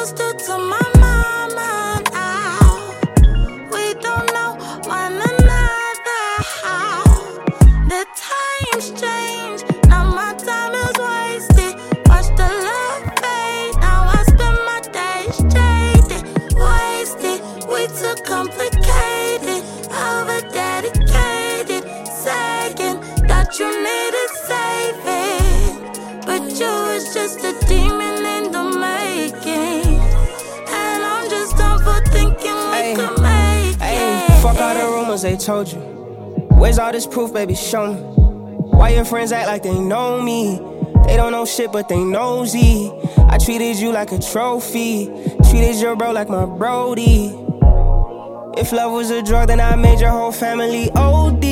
introduced to my mama now. We don't know one another. How the times change, now my time is wasted. Watch the love fade, now I spend my days jaded. Wasted, we too complicated, over dedicated, saying that you needed saving, but you was just a demon in the making. And I'm just done for thinking we could make it. Fuck all the rumors they told you. Where's all this proof, baby? Show me. Why your friends act like they know me? They don't know shit, but they nosy. I treated you like a trophy, treated your bro like my brody. If love was a drug, then I made your whole family OD.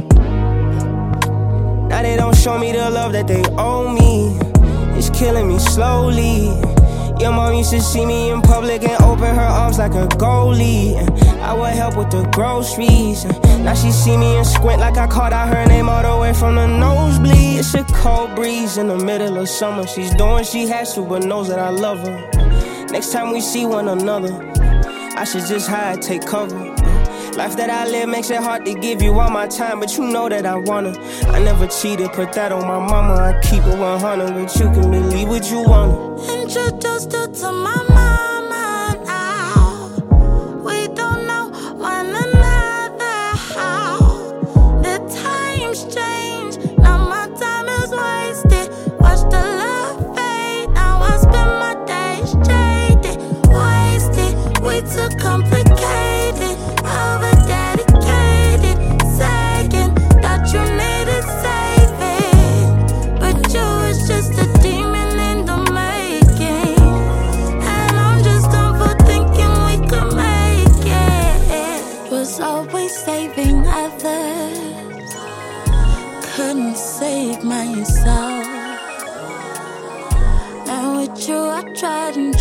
Now they don't show me the love that they owe me. It's killing me slowly. Your mom used to see me in public and open her arms like a goalie. I would help with the groceries. Now she see me and squint like I called out her name all the way from the nosebleed. It's a cold breeze in the middle of summer. She's doing what she has to, but knows that I love her. Next time we see one another, I should just hide, take cover. Life that I live makes it hard to give you all my time, but you know that I wanna. I never cheated, put that on my mama. I keep it 100, but you can believe what you wanna. Introduced to my mama now. We don't know one another. How the times change, now my time is wasted. Watch the love fade, now I spend my days jaded. Wasted, we too complicated, over dedicated, saying that you needed saving, but you was just a demon in the making. And I'm just done for thinking we could make it. Was always saving others, couldn't save myself. And with you I tried and